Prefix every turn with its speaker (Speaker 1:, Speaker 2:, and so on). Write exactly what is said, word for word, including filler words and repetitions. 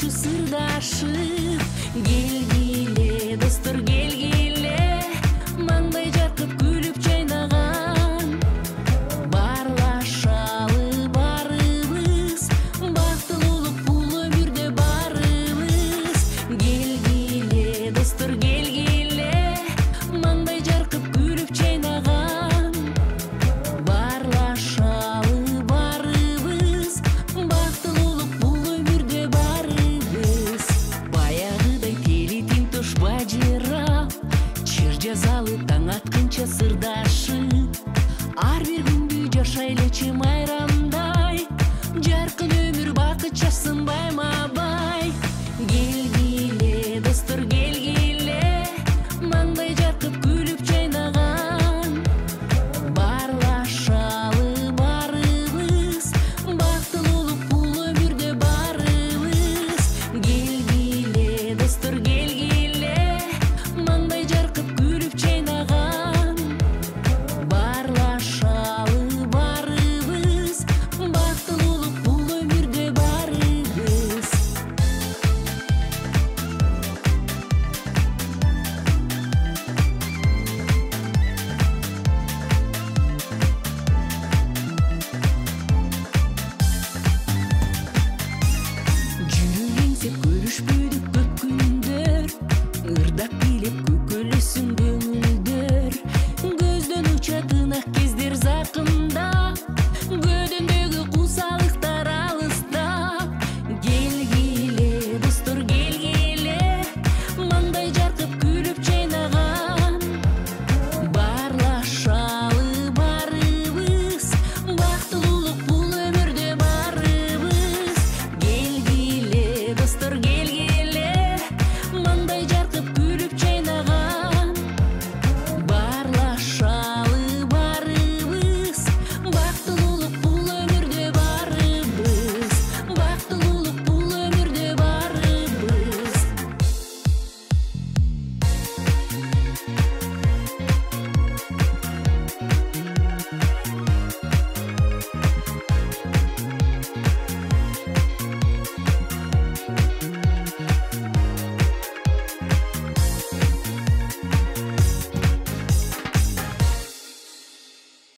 Speaker 1: болчу сырдашып. Келгиле достор, келгиле, маңдай жаркып күлүп жайнаган. Барлашалы барыбыз, бактылуулук бул өмүрдө барыбыз. Келгиле достор, келгиле, маңдай жаркып күлүп жайнаган. Барлашалы барыбыз, бактылуулук бул өмүрдө барыбыз. Баягыдай телитин тош бажырап, чыр жазалы таң атканча сырдашып. Ар бир күндү жашайлычы майрамдай, жаркын өмүр бакыт жашсынбай ма?